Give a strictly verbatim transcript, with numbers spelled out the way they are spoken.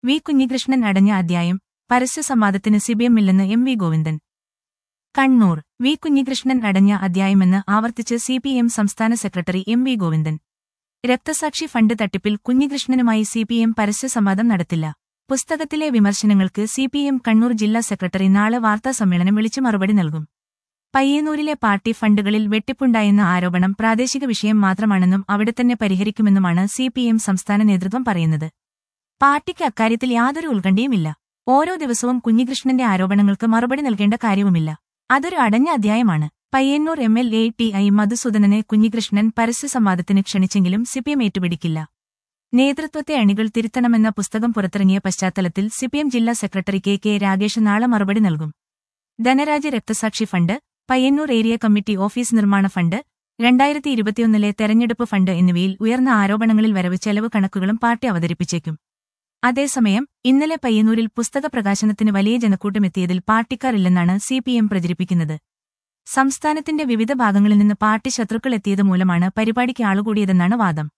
V Kunhikrishnan അടഞ്ഞ അധ്യായം പരസ്യസംവാദത്തിന് സിപിഎമ്മില്ലെന്ന് M V Govindan. Kannur. V Kunhikrishnan അടഞ്ഞ അധ്യായമെന്ന് ആവർത്തിച്ച് സിപിഎം സംസ്ഥാന സെക്രട്ടറി എം വി ഗോവിന്ദൻ. രക്തസാക്ഷി ഫണ്ട് തട്ടിപ്പിൽ കുഞ്ഞികൃഷ്ണനുമായി സിപിഎം പരസ്യസംവാദം നടത്തില്ല. പുസ്തകത്തിലെ വിമർശനങ്ങൾക്ക് സിപിഎം കണ്ണൂർ ജില്ലാ സെക്രട്ടറി നാളെ വാർത്താസമ്മേളനം വിളിച്ച് മറുപടി നൽകും. പയ്യന്നൂരിലെ പാർട്ടി ഫണ്ടുകളിൽ വെട്ടിപ്പുണ്ടായെന്ന ആരോപണം പ്രാദേശിക വിഷയം മാത്രമാണെന്നും അവിടെത്തന്നെ പരിഹരിക്കുമെന്നുമാണ് സിപിഎം സംസ്ഥാന നേതൃത്വം പറയുന്നത്. പാർട്ടിക്ക് അക്കാര്യത്തിൽ യാതൊരു ഉത്കണ്ഠയുമില്ല. ഓരോ ദിവസവും കുഞ്ഞികൃഷ്ണന്റെ ആരോപണങ്ങൾക്ക് മറുപടി നൽകേണ്ട കാര്യവുമില്ല. അതൊരു അടഞ്ഞ അധ്യായമാണ്. Payyannur M L A T I മധുസൂദനനെ കുഞ്ഞികൃഷ്ണൻ പരസ്യസംവാദത്തിന് ക്ഷണിച്ചെങ്കിലും സിപിഎം ഏറ്റുപിടിക്കില്ല. നേതൃത്വത്തെ അണികൾ തിരുത്തണമെന്ന പുസ്തകം പുറത്തിറങ്ങിയ പശ്ചാത്തലത്തിൽ സിപിഎം ജില്ലാ സെക്രട്ടറി കെ കെ രാഗേഷ് നാളെ മറുപടി നൽകും. ധനരാജ് രക്തസാക്ഷി fund, Payyannur area committee office നിർമ്മാണ ഫണ്ട്, രണ്ടായിരത്തി ഇരുപത്തിയൊന്നിലെ തെരഞ്ഞെടുപ്പ് ഫണ്ട് എന്നിവയിൽ ഉയർന്ന ആരോപണങ്ങളിൽ വരവ് ചെലവ് കണക്കുകളും പാർട്ടി അവതരിപ്പിച്ചേക്കും. അതേസമയം ഇന്നലെ പയ്യന്നൂരിൽ പുസ്തക പ്രകാശനത്തിന് വലിയ ജനക്കൂട്ടമെത്തിയതിൽ പാർട്ടിക്കാർ ഇല്ലെന്നാണ് സിപിഎം പ്രചരിപ്പിക്കുന്നത്. സംസ്ഥാനത്തിന്റെ വിവിധ ഭാഗങ്ങളിൽ നിന്ന് പാർട്ടി ശത്രുക്കൾ എത്തിയത് മൂലമാണ് പരിപാടിക്ക് ആളുകൂടിയതെന്നാണ് വാദം.